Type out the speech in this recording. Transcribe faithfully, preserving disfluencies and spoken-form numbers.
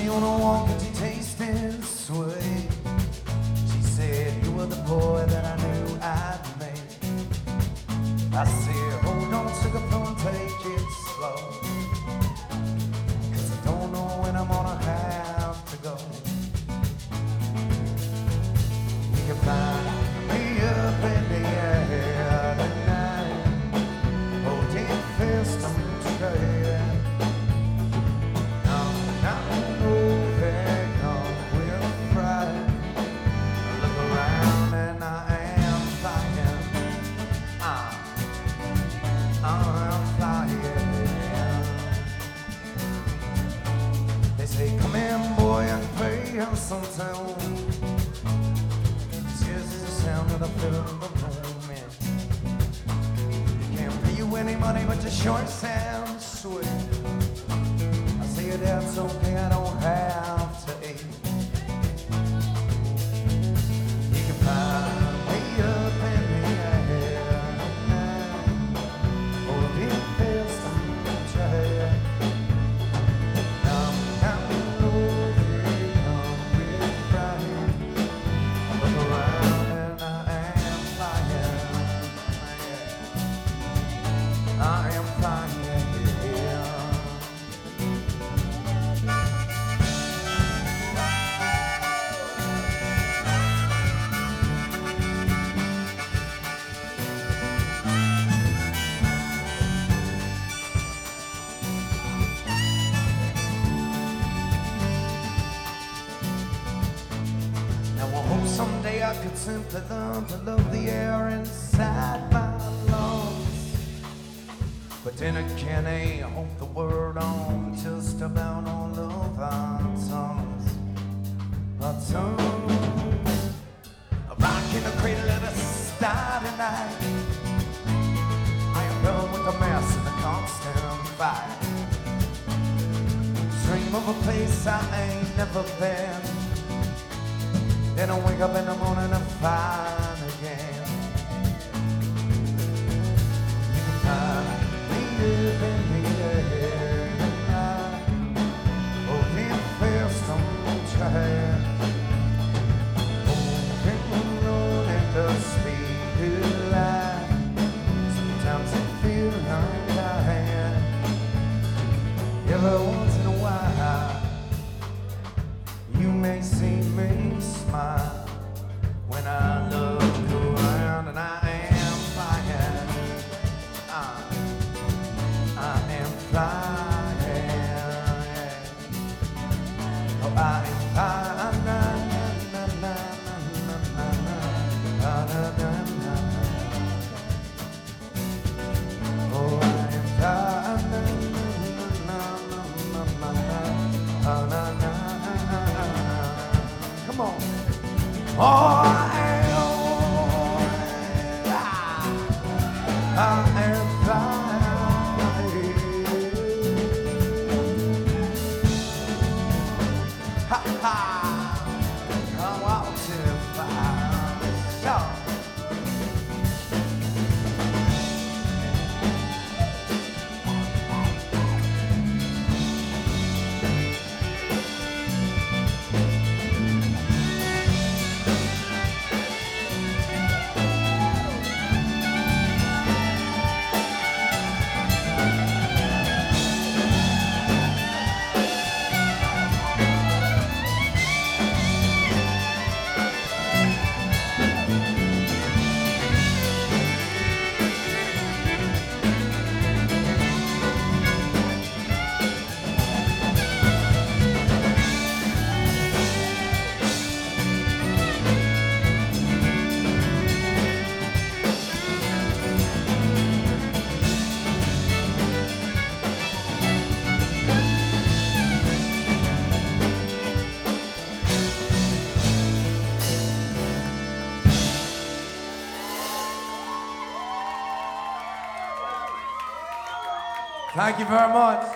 me on a walk and she tasted sweet. She said, you were the boy that I knew I'd made. I said, hold on, sugar plum, take it slow, 'cause I don't know when I'm gonna have to go. You can find me up in the air tonight, holding fist on the trail. Sometimes it's just the sound of the film of the moment. You can't pay you any money, but your sure sounds sweet. I say it out something I don't have to eat. You can find me up in the air tonight, holding fast on the trail. Someday I could simply learn to love the air inside my lungs. But then again, I hope the word on just about all of our tongues. Our tongues. A rock in the cradle at a starry night. I am done with the mess and the constant fight. Dream of a place I ain't never been. Then I wake up in the morning and find again. You can find me up in the air tonight, holding fast on the trail, holding on at the speed of light. Sometimes I feel like I am. Every once in a while, you may see me smile when I look around, and I am flying. I, I am flying. Oh, I am flying. Na, na, na, na, na, na, na, na, na. Oh, I am flying. Na, na, na, na, na, na, na. Come on. Oh, I am, I am flying. Ha ha. I want to fly. So. Thank you very much.